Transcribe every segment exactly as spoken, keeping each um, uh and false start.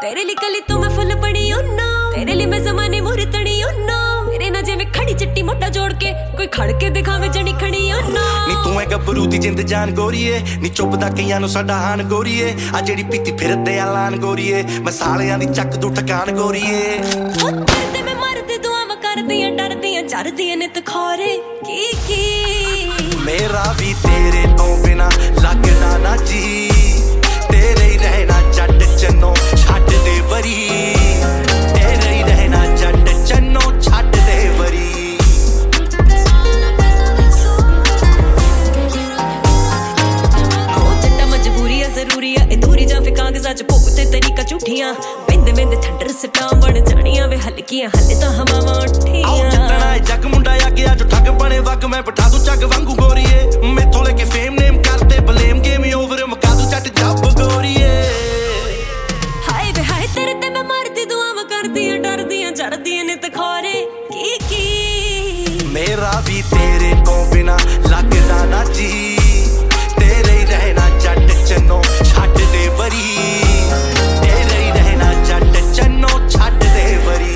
तेरे लिए कली तो मैं फुल पड़ी ओ नो, तेरे लिए मैं ज़माने मोरे तड़ी ओ नो, तेरे ना जिवें खड़ी चिट्टी मोटा जोड़ के कोई खड़ के दिखावे जनी खड़ी ओ नो। नी तू है गबरू दी जिंद जान गोरीए, नी चुपदा कईयां नूं साडा हान गोरीए, आ जेड़ी पीती फिरदे आलान गोरीए, मैं सालियां दी चक दू ठकान गोरीए। ओ तेरे मैं मरदी दुआवां करदियां डरदियां चरदियां नित खोरे की की। मेरा भी तेरे तो बिना लगदा ना जी, तेरे ही रहना जट चन्नो छड्ड दे वरी, तेरे ही रहना जट चन्नो छड्ड दे वरी। ओ जट्टा मजबूरी है जरूरी है अधूरी जां फिर कागज़ां च भुगते तरीका झूठियां, बिंद बिंद ठंडर सटां बन जानियां वे हल्कियां हले तां हवावां उठियां। आओ जट्टना जग मुंडा आगे आज ठग बने वग मैं बिठा दूं जग वांगू गोरीए, मैथों लेके फेम नेम करते ब्लेम गेम ओवर मुका दूं जट जब गोरीए। हाय वे हाय तेरे ते मैं मरदी दुआवां करदियां डरदियां चरदियां नित खोरे की की। मेरा भी तेरे तो बिना लगदा ना जी, तेरे ही रहना जट चन्नो छड्ड दे वरी, तेरे ही रहना जट चन्नो छड्ड दे वरी।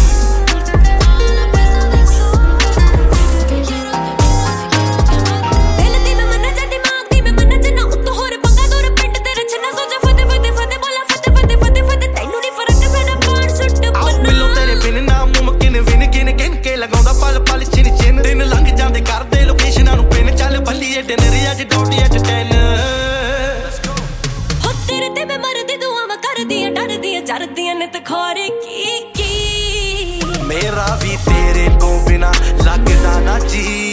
लगाउंदा पल पल चिन चिन दिन लंघ जांदे करदे लोकेशनां नूं पिन, चल भल्लीए डिनर अज डोटी एट टेन। हो तेरे ते मैं मरदी दुआवां करदियां डरदियां चरदियां नित खोरे की की। मेरा भी तेरे तो बिना लगदा ना जी।